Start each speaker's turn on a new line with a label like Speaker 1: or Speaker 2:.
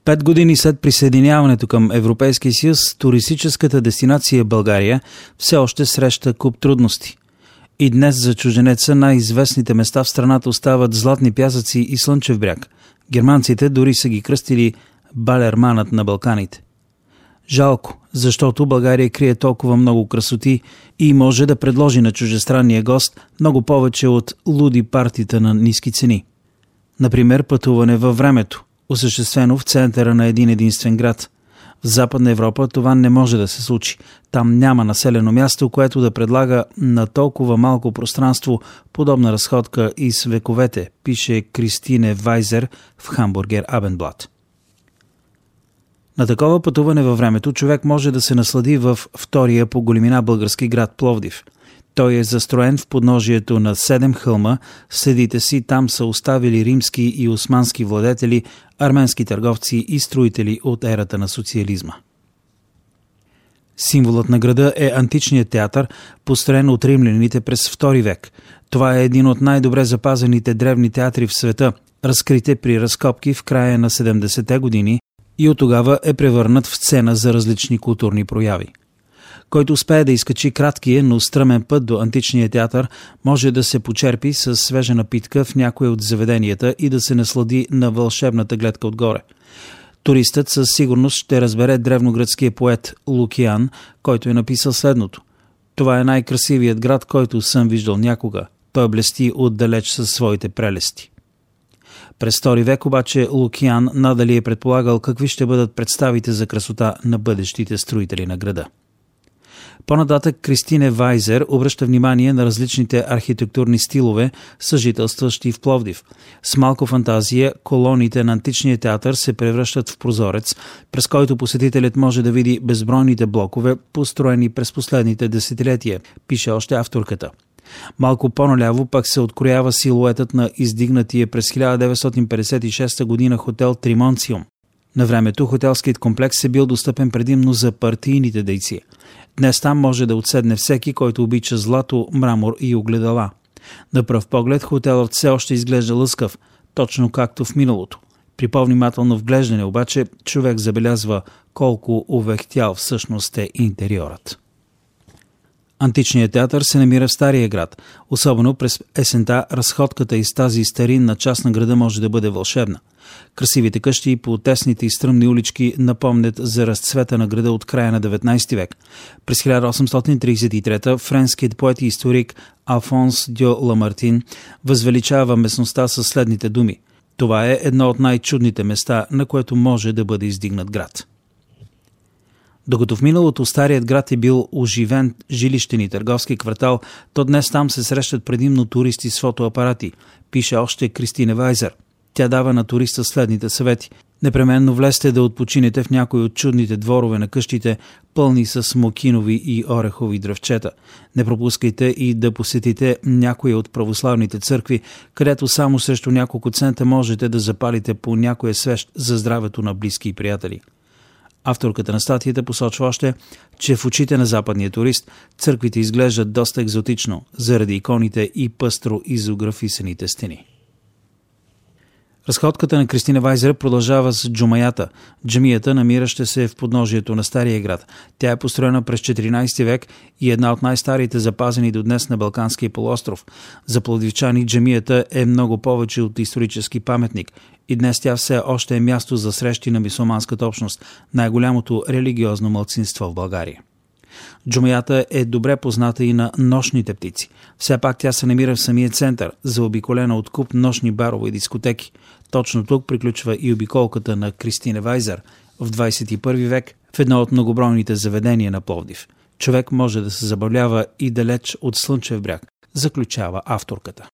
Speaker 1: 5 години след присъединяването към Европейския съюз, туристическата дестинация България все още среща куп трудности. И днес за чужденеца най-известните места в страната остават Златни пясъци и Слънчев бряг. Германците дори са ги кръстили Балерманът на Балканите. Жалко, защото България крие толкова много красоти и може да предложи на чуждестранния гост много повече от луди партита на ниски цени. Например, пътуване във времето, осъществено в центъра на един единствен град. В Западна Европа това не може да се случи. Там няма населено място, което да предлага на толкова малко пространство подобна разходка и с вековете, пише Кристине Вайзер в Хамбургер Абендблат. На такова пътуване във времето човек може да се наслади във втория по големина български град Пловдив. Той е застроен в подножието на 7 хълма, следите си там са оставили римски и османски владетели, арменски търговци и строители от ерата на социализма. Символът на града е античният театър, построен от римляните през II век. Това е един от най-добре запазените древни театри в света, разкрите при разкопки в края на 70-те години и от тогава е превърнат в сцена за различни културни прояви. Който успее да изкачи краткия, но стръмен път до античния театър, може да се почерпи с свежа напитка в някое от заведенията и да се наслади на вълшебната гледка отгоре. Туристът със сигурност ще разбере древногръцкия поет Лукиан, който е написал следното: "Това е най-красивият град, който съм виждал някога. Той блести отдалеч със своите прелести." През II век обаче Лукиан надали е предполагал какви ще бъдат представите за красота на бъдещите строители на града. По-нататък Кристине Вайзер обръща внимание на различните архитектурни стилове, съжителстващи в Пловдив. С малко фантазия колоните на античния театър се превръщат в прозорец, през който посетителят може да види безбройните блокове, построени през последните десетилетия, пише още авторката. Малко по-наляво пък се откроява силуетът на издигнатия през 1956 година хотел Тримонциум. На времето хотелският комплекс е бил достъпен предимно за партийните дейци. Днес там може да отседне всеки, който обича злато, мрамор и огледала. На пръв поглед хотелът все още изглежда лъскав, точно както в миналото. При по-внимателно вглеждане обаче човек забелязва колко увехтял всъщност е интериорът. Античният театър се намира в Стария град. Особено през есента разходката из тази старинна част на града може да бъде вълшебна. Красивите къщи по тесните и стръмни улички напомнят за разцвета на града от края на 19 век. През 1833 френският поет и историк Алфонс дьо Ламартин възвеличава местността със следните думи: "Това е едно от най-чудните места, на което може да бъде издигнат град." Докато в миналото Старият град е бил оживен жилищен и търговски квартал, то днес там се срещат предимно туристи с фотоапарати, пише още Кристине Вайзер. Тя дава на туриста следните съвети: непременно влезте да отпочинете в някои от чудните дворове на къщите, пълни с смокинови и орехови дръвчета. Не пропускайте и да посетите някоя от православните църкви, където само срещу няколко цента можете да запалите по някоя свещ за здравето на близки и приятели. Авторката на статията посочва още, че в очите на западния турист църквите изглеждат доста екзотично, заради иконите и пъстро изографисаните стени. Разходката на Кристина Вайзер продължава с Джумаята, джамията, намираща се в подножието на Стария град. Тя е построена през 14 век и една от най-старите запазени до днес на Балканския полуостров. За пловдивчани джамията е много повече от исторически паметник и днес тя все още е място за срещи на мюсюлманската общност, най-голямото религиозно малцинство в България. Джумаята е добре позната и на нощните птици. Все пак тя се намира в самия център, заобиколена от куп нощни барове и дискотеки. Точно тук приключва и обиколката на Кристине Вайзер в 21 век в едно от многобройните заведения на Пловдив. Човек може да се забавлява и далеч от Слънчев бряг, заключава авторката.